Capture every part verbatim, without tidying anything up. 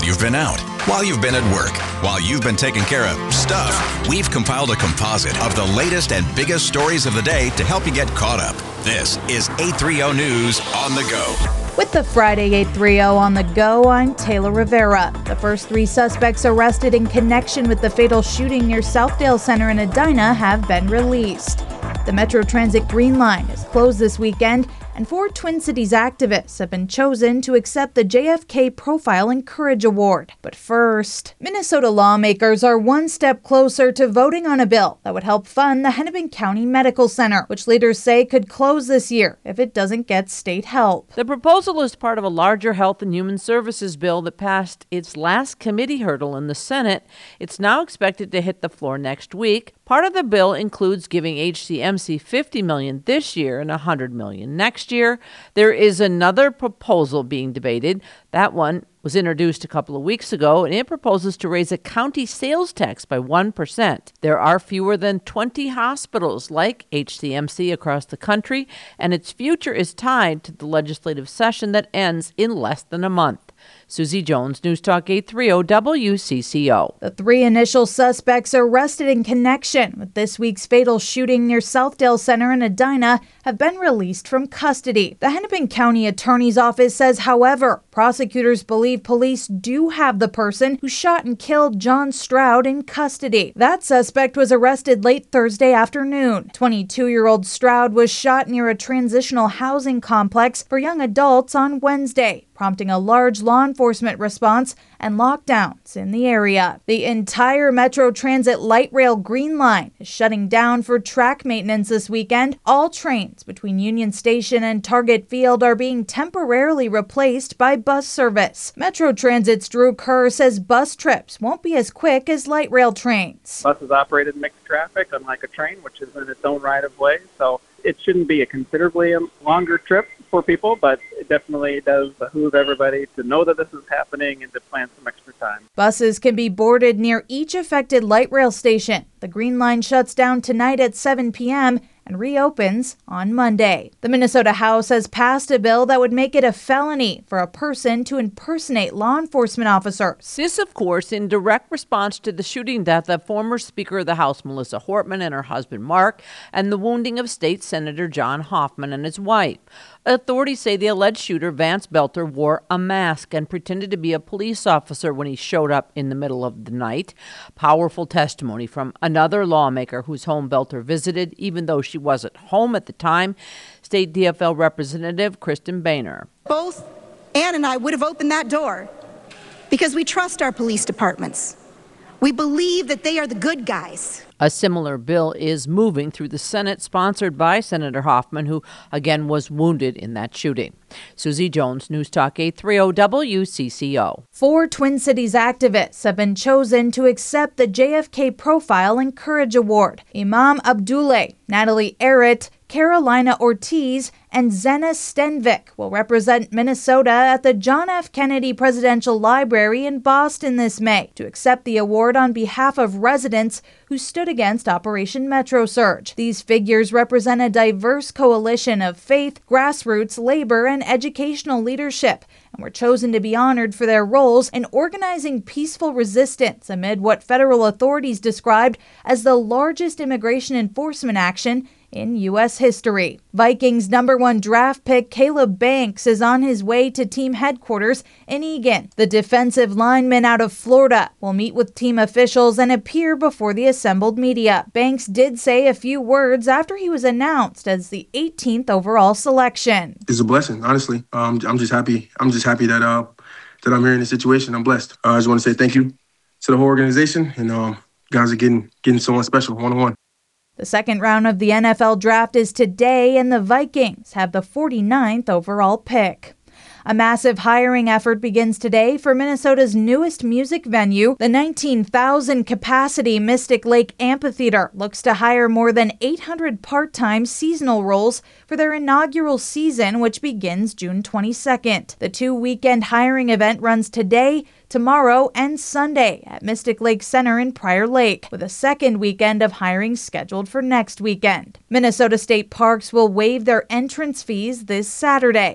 you've been out, while you've been at work, while you've been taking care of stuff. We've compiled a composite of the latest and biggest stories of the day to help you get caught up. This is eight thirty News on the Go. With the Friday eight thirty on the Go, I'm Taylor Rivera. The first three suspects arrested in connection with the fatal shooting near Southdale Center in Edina have been released. The Metro Transit Green Line is closed this weekend, and four Twin Cities activists have been chosen to accept the J F K Profile and Courage Award. But first, Minnesota lawmakers are one step closer to voting on a bill that would help fund the Hennepin County Medical Center, which leaders say could close this year if it doesn't get state help. The proposal is part of a larger Health and Human Services bill that passed its last committee hurdle in the Senate. It's now expected to hit the floor next week. Part of the bill includes giving H C M C fifty million dollars this year and one hundred million dollars next year. There is another proposal being debated. That one was introduced a couple of weeks ago, and it proposes to raise a county sales tax by one percent. There are fewer than twenty hospitals like H C M C across the country, and its future is tied to the legislative session that ends in less than a month. Susie Jones, News Talk eight thirty W C C O. The three initial suspects arrested in connection with this week's fatal shooting near Southdale Center in Edina have been released from custody. The Hennepin County Attorney's Office says, however, prosecutors believe police do have the person who shot and killed John Stroud in custody. That suspect was arrested late Thursday afternoon. twenty-two-year-old Stroud was shot near a transitional housing complex for young adults on Wednesday, prompting a large law enforcement response and lockdowns in the area. The entire Metro Transit Light Rail Green Line is shutting down for track maintenance this weekend. All trains between Union Station and Target Field are being temporarily replaced by bus service. Metro Transit's Drew Kerr says bus trips won't be as quick as light rail trains. Buses operate in mixed traffic, unlike a train, which is in its own right of way. So it shouldn't be a considerably longer trip for people, but it definitely does behoove everybody to know that this is happening and to plan some extra time. Buses can be boarded near each affected light rail station. The Green Line shuts down tonight at seven p.m. and reopens on Monday. The Minnesota House has passed a bill that would make it a felony for a person to impersonate law enforcement officers. This, of course, in direct response to the shooting death of former Speaker of the House Melissa Hortman and her husband Mark, and the wounding of State Senator John Hoffman and his wife. Authorities say the alleged shooter, Vance Belter, wore a mask and pretended to be a police officer when he showed up in the middle of the night. Powerful testimony from another lawmaker whose home Belter visited, even though she wasn't home at the time. State D F L Representative Kristen Boehner. Both Ann and I would have opened that door because we trust our police departments. We believe that they are the good guys. A similar bill is moving through the Senate, sponsored by Senator Hoffman, who again was wounded in that shooting. Susie Jones, News Talk eight thirty W C C O. Four Twin Cities activists have been chosen to accept the J F K Profile and Courage Award. Imam Abdullah, Natalie Errett, Carolina Ortiz, and Zena Stenvik will represent Minnesota at the John F. Kennedy Presidential Library in Boston this May to accept the award on behalf of residents who stood against Operation Metro Surge. These figures represent a diverse coalition of faith, grassroots, labor, and educational leadership, and were chosen to be honored for their roles in organizing peaceful resistance amid what federal authorities described as the largest immigration enforcement action in U S history. Vikings number one draft pick Caleb Banks is on his way to team headquarters in Eagan. The defensive lineman out of Florida will meet with team officials and appear before the assembled media. Banks did say a few words after he was announced as the eighteenth overall selection. It's a blessing, honestly. Um, I'm just happy. I'm just happy that uh, that I'm here in this situation. I'm blessed. Uh, I just want to say thank you to the whole organization, and um, guys are getting getting someone special one on one. The second round of the N F L draft is today, and the Vikings have the forty-ninth overall pick. A massive hiring effort begins today for Minnesota's newest music venue. The nineteen thousand capacity Mystic Lake Amphitheater looks to hire more than eight hundred part-time seasonal roles for their inaugural season, which begins June twenty-second. The two-weekend hiring event runs today, tomorrow, and Sunday at Mystic Lake Center in Prior Lake, with a second weekend of hiring scheduled for next weekend. Minnesota State Parks will waive their entrance fees this Saturday.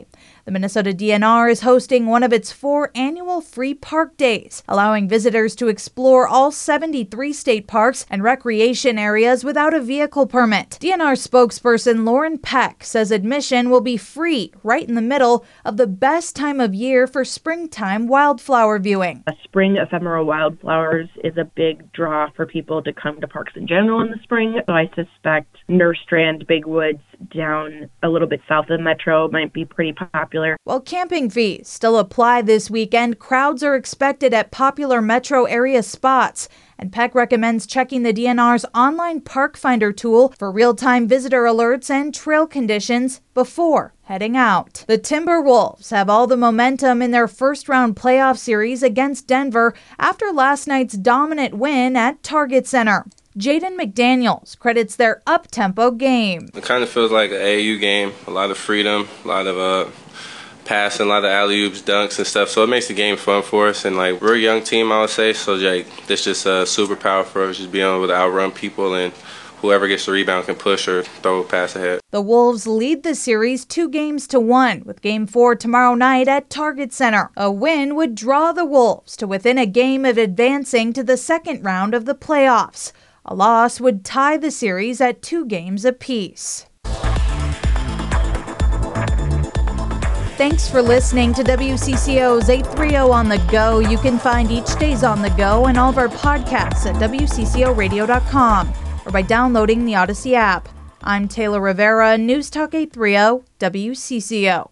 The Minnesota D N R is hosting one of its four annual free park days, allowing visitors to explore all seventy-three state parks and recreation areas without a vehicle permit. D N R spokesperson Lauren Peck says admission will be free right in the middle of the best time of year for springtime wildflower viewing. A spring ephemeral wildflowers is a big draw for people to come to parks in general in the spring, so I suspect Nerstrand, Big Woods, down a little bit south of the metro might be pretty popular. While camping fees still apply this weekend, crowds are expected at popular metro area spots. And Peck recommends checking the D N R's online Park Finder tool for real-time visitor alerts and trail conditions before heading out. The Timberwolves have all the momentum in their first-round playoff series against Denver after last night's dominant win at Target Center. Jaden McDaniels credits their up-tempo game. It kind of feels like an A A U game, a lot of freedom, a lot of uh, passing, a lot of alley-oops, dunks and stuff, so it makes the game fun for us. And like, we're a young team, I would say, so like, this just a superpower for us, just being able to outrun people, and whoever gets the rebound can push or throw a pass ahead. The Wolves lead the series two games to one, with Game four tomorrow night at Target Center. A win would draw the Wolves to within a game of advancing to the second round of the playoffs. A loss would tie the series at two games apiece. Thanks for listening to W C C O's eight thirty On the Go. You can find each day's On the Go and all of our podcasts at W C C O radio dot com or by downloading the Odyssey app. I'm Taylor Rivera, News Talk eight thirty W C C O.